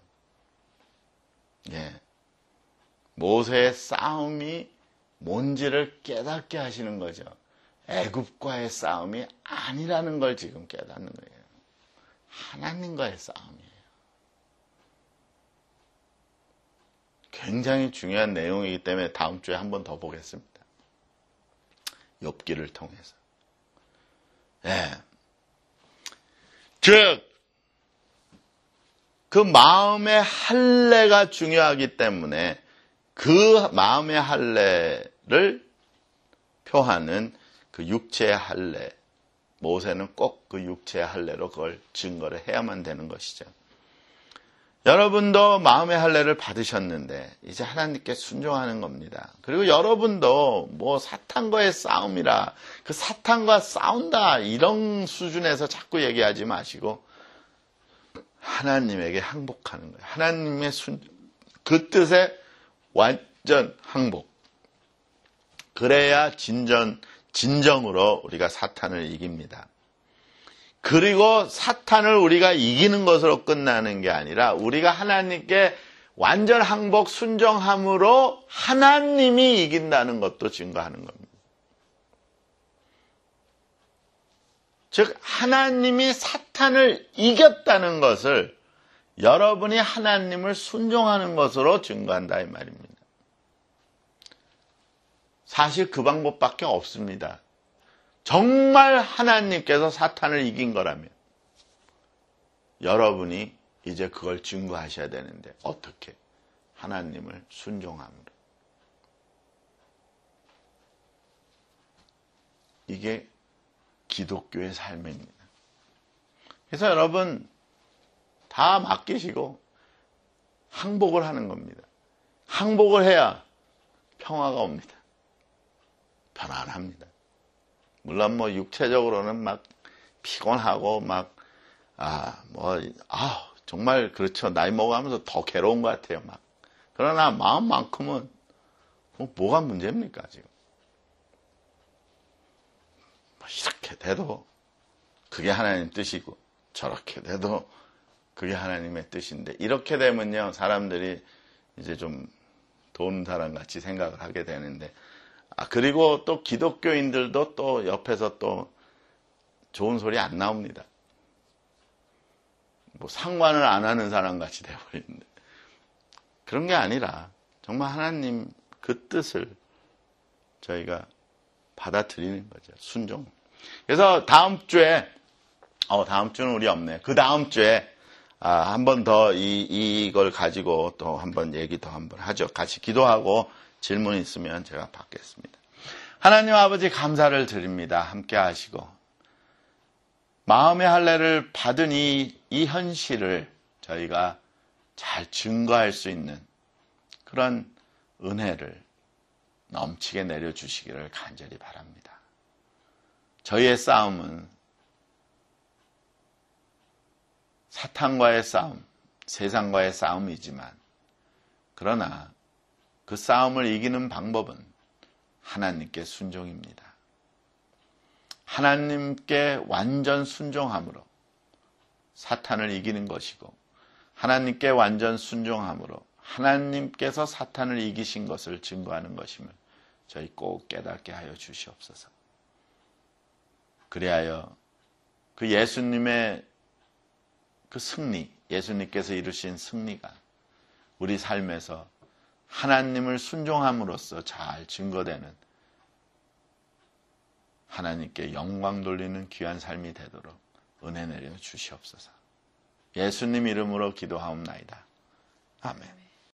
Speaker 1: 예. 모세의 싸움이 뭔지를 깨닫게 하시는 거죠. 애굽과의 싸움이 아니라는 걸 지금 깨닫는 거예요. 하나님과의 싸움이에요. 굉장히 중요한 내용이기 때문에 다음 주에 한 번 더 보겠습니다. 욥기를 통해서. 예. 즉, 그 마음의 할례가 중요하기 때문에 그 마음의 할례를 표하는 그 육체의 할례, 모세는 꼭 그 육체의 할례로 그걸 증거를 해야만 되는 것이죠. 여러분도 마음의 할례를 받으셨는데 이제 하나님께 순종하는 겁니다. 그리고 여러분도 뭐 사탄과의 싸움이라 그 사탄과 싸운다 이런 수준에서 자꾸 얘기하지 마시고 하나님에게 항복하는 거예요. 하나님의 순종, 그 뜻에 완전 항복. 그래야 진전, 진정으로 우리가 사탄을 이깁니다. 그리고 사탄을 우리가 이기는 것으로 끝나는 게 아니라 우리가 하나님께 완전 항복 순종함으로 하나님이 이긴다는 것도 증거하는 겁니다. 즉 하나님이 사탄을 이겼다는 것을 여러분이 하나님을 순종하는 것으로 증거한다 이 말입니다. 사실 그 방법밖에 없습니다. 정말 하나님께서 사탄을 이긴 거라면 여러분이 이제 그걸 증거하셔야 되는데 어떻게? 하나님을 순종함으로. 이게 기독교의 삶입니다. 그래서 여러분 다 맡기시고 항복을 하는 겁니다. 항복을 해야 평화가 옵니다. 편안합니다. 물론 뭐 육체적으로는 막 피곤하고 막 아 뭐 아 정말 그렇죠. 나이 먹어가면서 더 괴로운 것 같아요. 막 그러나 마음만큼은 뭐 뭐가 문제입니까 지금? 이렇게 돼도 그게 하나님 뜻이고 저렇게 돼도 그게 하나님의 뜻인데 이렇게 되면요 사람들이 이제 좀 돈 사람 같이 생각을 하게 되는데 아 그리고 또 기독교인들도 또 옆에서 또 좋은 소리 안 나옵니다. 뭐 상관을 안 하는 사람 같이 돼버리는데 그런 게 아니라 정말 하나님 그 뜻을 저희가 받아들이는 거죠. 순종. 그래서 다음 주에 어 다음 주는 우리 없네. 그 다음 주에 아, 한 번 더 이 이걸 가지고 또 한번 얘기 더 한번 하죠. 같이 기도하고 질문 있으면 제가 받겠습니다. 하나님 아버지 감사를 드립니다. 함께 하시고 마음의 할례를 받은 이, 이 현실을 저희가 잘 증거할 수 있는 그런 은혜를 넘치게 내려주시기를 간절히 바랍니다. 저희의 싸움은 사탄과의 싸움, 세상과의 싸움이지만 그러나 그 싸움을 이기는 방법은 하나님께 순종입니다. 하나님께 완전 순종함으로 사탄을 이기는 것이고 하나님께 완전 순종함으로 하나님께서 사탄을 이기신 것을 증거하는 것임을 저희 꼭 깨닫게 하여 주시옵소서. 그리하여 그 예수님의 그 승리, 예수님께서 이루신 승리가 우리 삶에서 하나님을 순종함으로써 잘 증거되는 하나님께 영광 돌리는 귀한 삶이 되도록 은혜 내려 주시옵소서. 예수님 이름으로 기도하옵나이다. 아멘.